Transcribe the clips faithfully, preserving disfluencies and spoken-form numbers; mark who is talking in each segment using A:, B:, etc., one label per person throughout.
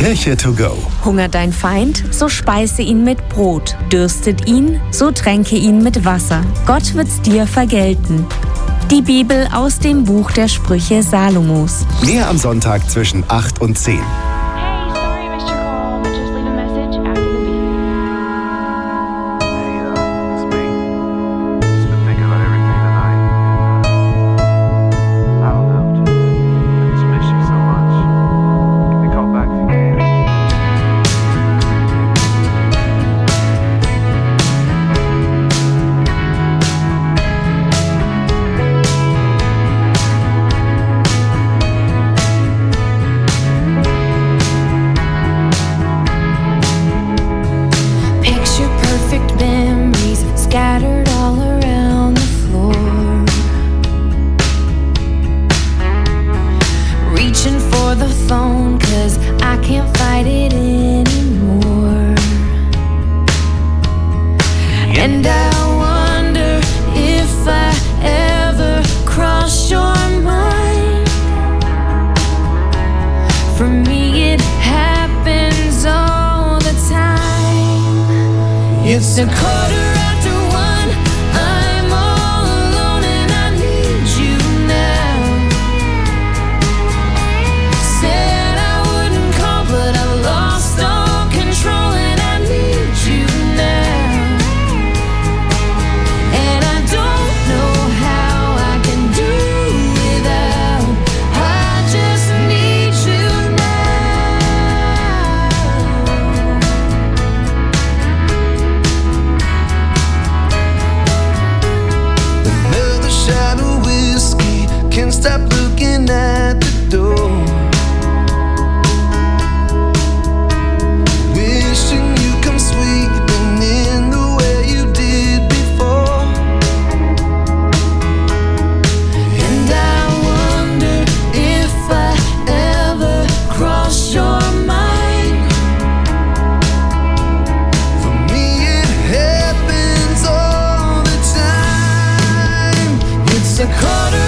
A: Kirche to go.
B: Hungert dein Feind, so speise ihn mit Brot. Dürstet ihn, so tränke ihn mit Wasser. Gott wird's dir vergelten. Die Bibel aus dem Buch der Sprüche Salomos.
A: Mehr am Sonntag zwischen acht und zehn.
C: Scattered all around the floor, reaching for the phone 'cause I can't fight it anymore. And I wonder if I ever cross your mind. For me it happens all the time. It's a quarter stop looking at the door, wishing you come sweeping in the way you did before. And I wonder if I ever cross your mind. For me it happens all the time. It's a quarter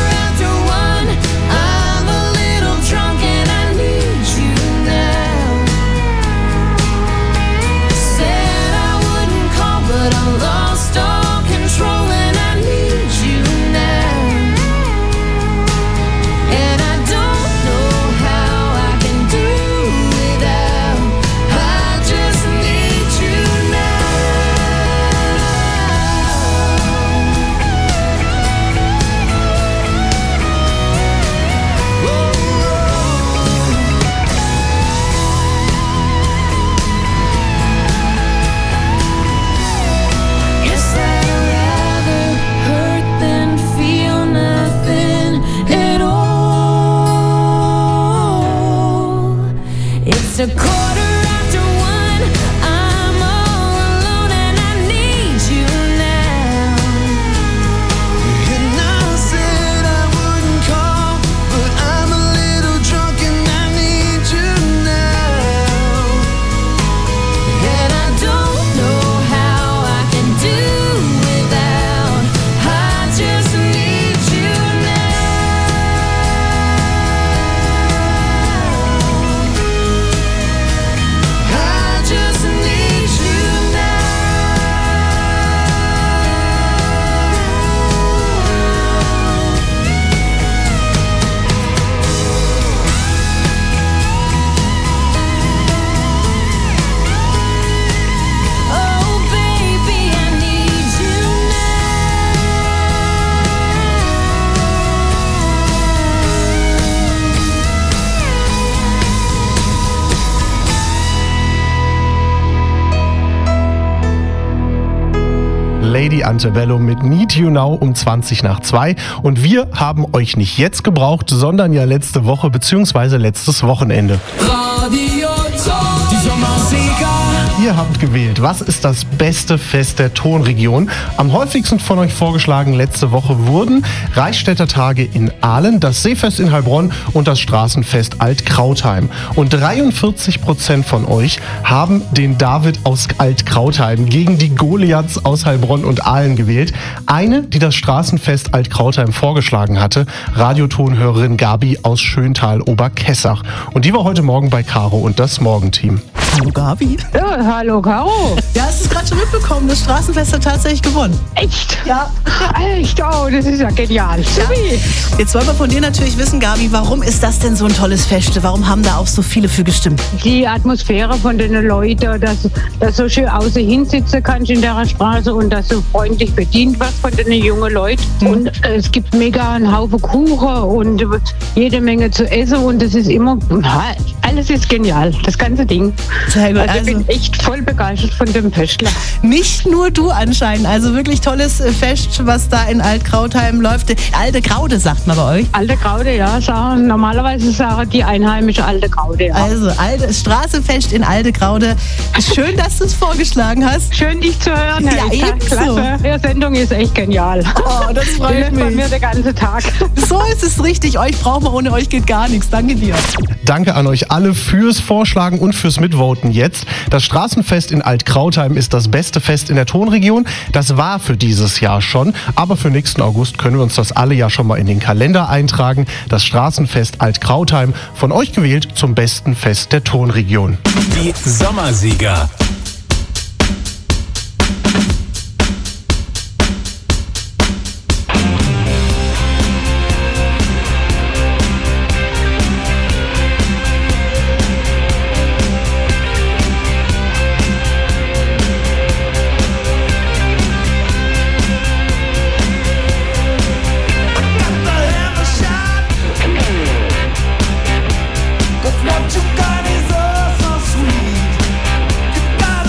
C: a quarter after one, I'm all alone and I need you now. And I said I wouldn't call, but I'm a little drunk and I need you now. And I don't know how I can do without, I just need you now.
D: Lady Antebellum mit Need You Now um zwanzig nach zwei. Und wir haben euch nicht jetzt gebraucht, sondern ja letzte Woche bzw. letztes Wochenende.
E: Radio Top, die Sommersinger
D: Ihr habt gewählt. Was ist das beste Fest der Tonregion? Am häufigsten von euch vorgeschlagen letzte Woche wurden Reichstätter Tage in Aalen, das Seefest in Heilbronn und das Straßenfest Alt-Krautheim. Und dreiundvierzig Prozent von euch haben den David aus Alt-Krautheim gegen die Goliaths aus Heilbronn und Aalen gewählt. Eine, die das Straßenfest Alt-Krautheim vorgeschlagen hatte, Radiotonhörerin Gabi aus Schöntal-Oberkessach. Und die war heute Morgen bei Caro und das Morgenteam.
E: Hallo Gabi.
F: Ja, hallo Caro.
E: Ja, hast du es gerade schon mitbekommen, das Straßenfest hat tatsächlich gewonnen.
F: Echt?
E: Ja.
F: Echt? Oh, das ist ja genial. Supi.
E: Jetzt wollen wir von dir natürlich wissen, Gabi, warum ist das denn so ein tolles Fest? Warum haben da auch so viele für gestimmt?
F: Die Atmosphäre von den Leuten, dass du so schön außen hinsitzen kannst in der Straße und dass du freundlich bedient wirst von den jungen Leuten. Mhm. Und äh, es gibt mega einen Haufen Kuchen und jede Menge zu essen und es ist immer, alles ist genial, das ganze Ding.
E: Sehr gut.
F: Also,
E: Also
F: ich bin echt voll begeistert von dem Festler.
E: nicht nur du anscheinend, also wirklich tolles Fest, was da in Alt-Krautheim läuft. Alte Graude sagt man bei euch.
F: Alte Graude, ja, sagen, normalerweise sagen die Einheimische Alte Graude, ja.
E: Also alte Straßenfest in Alte Graude. Schön, dass du es vorgeschlagen hast.
F: Schön, dich zu hören.
E: Ja,
F: Herr Isaac.
E: ebenso.
F: Klasse. Die Sendung ist echt genial.
E: Oh, das
F: Die
E: freut
F: läuft bei mir
E: mich.
F: den ganzen Tag.
E: So ist es richtig. Euch brauchen wir, ohne euch geht gar nichts. Danke dir.
D: Danke an euch alle fürs Vorschlagen und fürs Mitvoten jetzt. Das Straßenfest in Alt-Krautheim ist das beste Fest in der Tonregion. Das war für dieses Jahr schon, aber für nächsten August können wir uns das alle ja schon mal in den Kalender eintragen. Das Straßenfest Alt-Krautheim, von euch gewählt zum besten Fest der Tonregion.
G: Die Sommersieger.
C: What you got is oh so sweet. You got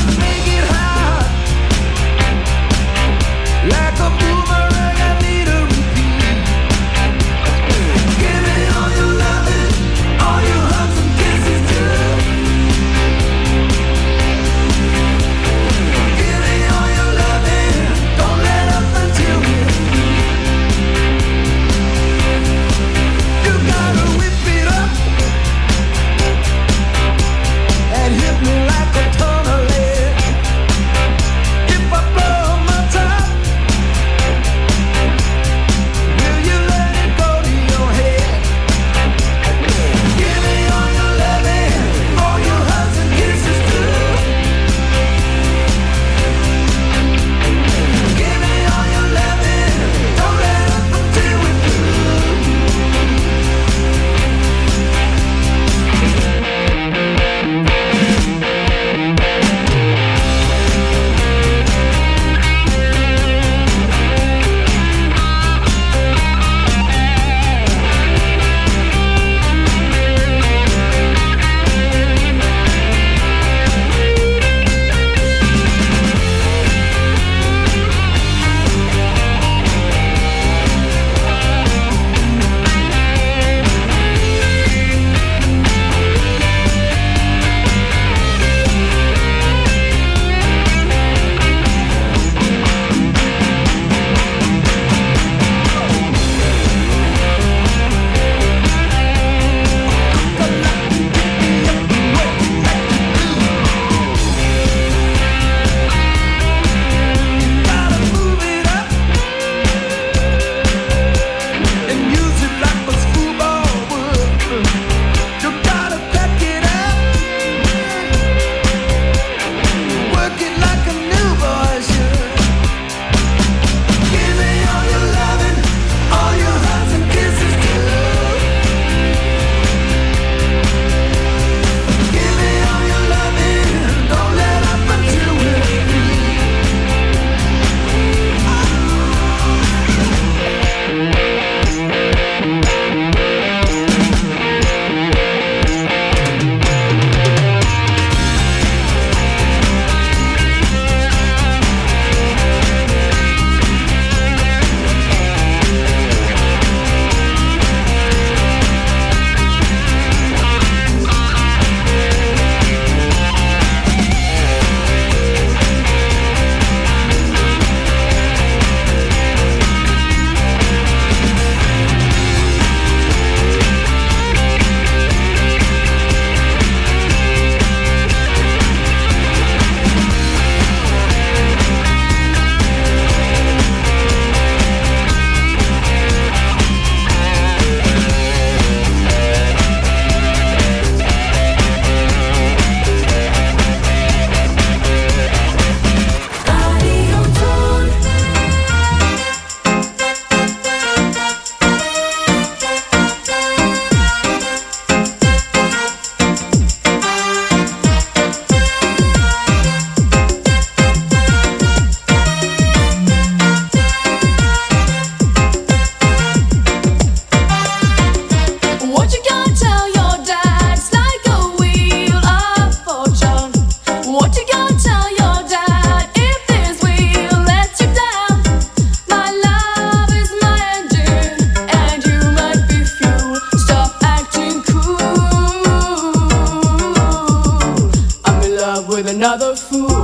C: with another fool.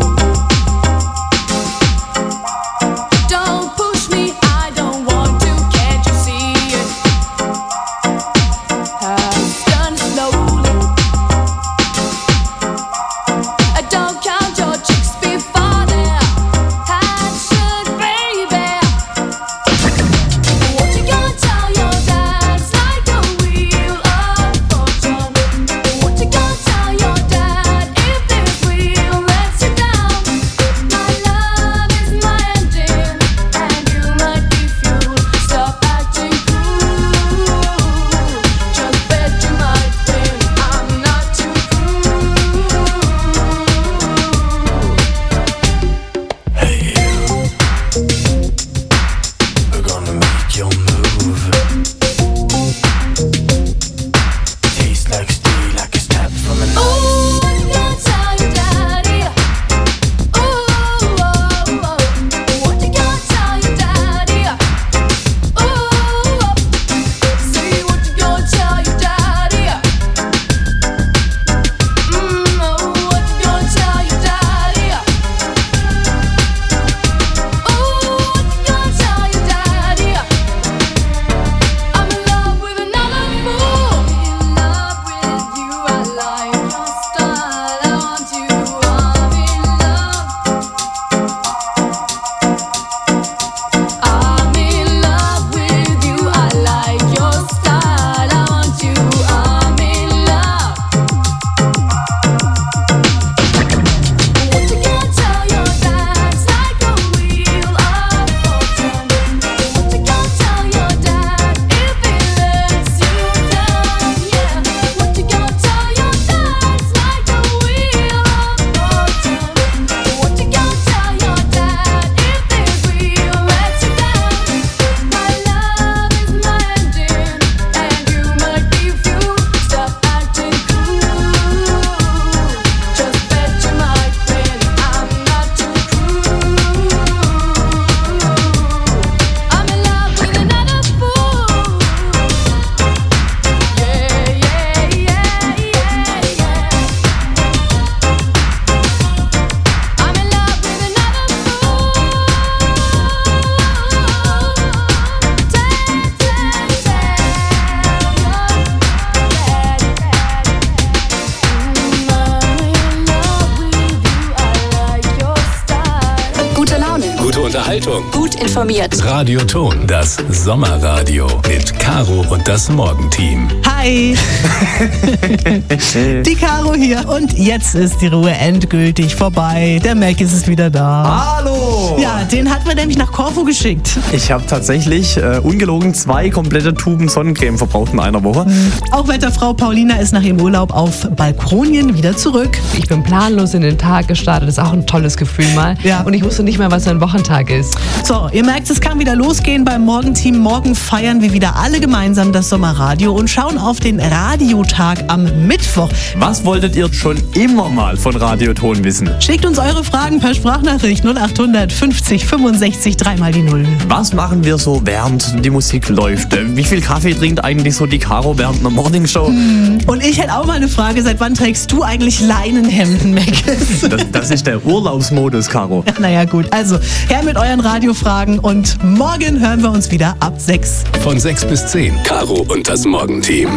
C: Don't push me, I don't want to, can't you see it? I've done slowly. I don't count your chicks before they're hatched, baby. What you gonna tell your dad? It's like a wheel of fortune. What you gonna tell your dad if this wheel lets you down? My love is my engine, and you might be fuel. Stop acting cool. Just bet you might win. I'm not too cool.
H: Hey you, we're gonna make your move. Tastes like steel, like a snap from an
C: Ooh, what you gonna tell your daddy? Ooh, oh, oh. What you gonna tell your daddy? Ooh, oh. See what you gonna tell your daddy? Mm, oh, what you gonna tell your daddy? Ooh, what you gonna tell your daddy? I'm in love with another fool. In love with you, I like your style. I want you. I'm in love. I'm in love with you. I like your style. I want you. I'm in love. What you gonna tell your dad? It's like a wheel of fortune. What you gonna tell your dad if he lets you down? Yeah. What you gonna tell your dad? It's like a wheel of fortune. What you gonna tell your dad if this wheel lets you down? My love is my engine, and you might be fuel. Stop acting cool. Just bet you might win. I'm not too cruel. I'm in love with another fool. Yeah, yeah, yeah, yeah, yeah. I'm in love with another fool. Tell, tell, tell your daddy. I'm in love with you. I like your style.
I: Gute Laune,
G: Gute Unterhaltung.
I: gut informiert.
G: Radio Ton, das Sommerradio mit Caro und das Morgenteam.
E: Hi! Die Caro hier. Und jetzt ist die Ruhe endgültig vorbei. Der Mac ist wieder da.
J: Hallo!
E: Ja, den hat man nämlich nach Korfu geschickt.
J: Ich habe tatsächlich äh, ungelogen zwei komplette Tuben Sonnencreme verbraucht in einer Woche.
E: Auch Wetterfrau Paulina ist nach ihrem Urlaub auf Balkonien wieder zurück.
K: Ich bin planlos in den Tag gestartet. Das ist auch ein tolles Gefühl mal.
E: Ja.
K: Und ich wusste nicht mehr, was ein Wochentag ist.
E: So, ihr merkt, es kann wieder losgehen beim Morgenteam. Morgen feiern wir wieder alle gemeinsam das Sommerradio und schauen auf den Radiotag am Mittwoch.
J: Was wolltet ihr schon immer mal von Radioton wissen?
E: Schickt uns eure Fragen per Sprachnachricht null achthundert fünfzig fünfundsechzig dreimal die Null.
J: Was machen wir so, während die Musik läuft? Äh, Wie viel Kaffee trinkt eigentlich so die Caro während einer Morningshow?
E: Und ich hätte auch mal eine Frage, seit wann trägst du eigentlich Leinenhemden, Mac?
J: Das, das ist der Urlaubsmodus, Caro.
E: Naja gut, also her mit euren Radiofragen und morgen hören wir uns wieder ab sechs.
G: Von sechs bis zehn. Caro und das Morgenteam.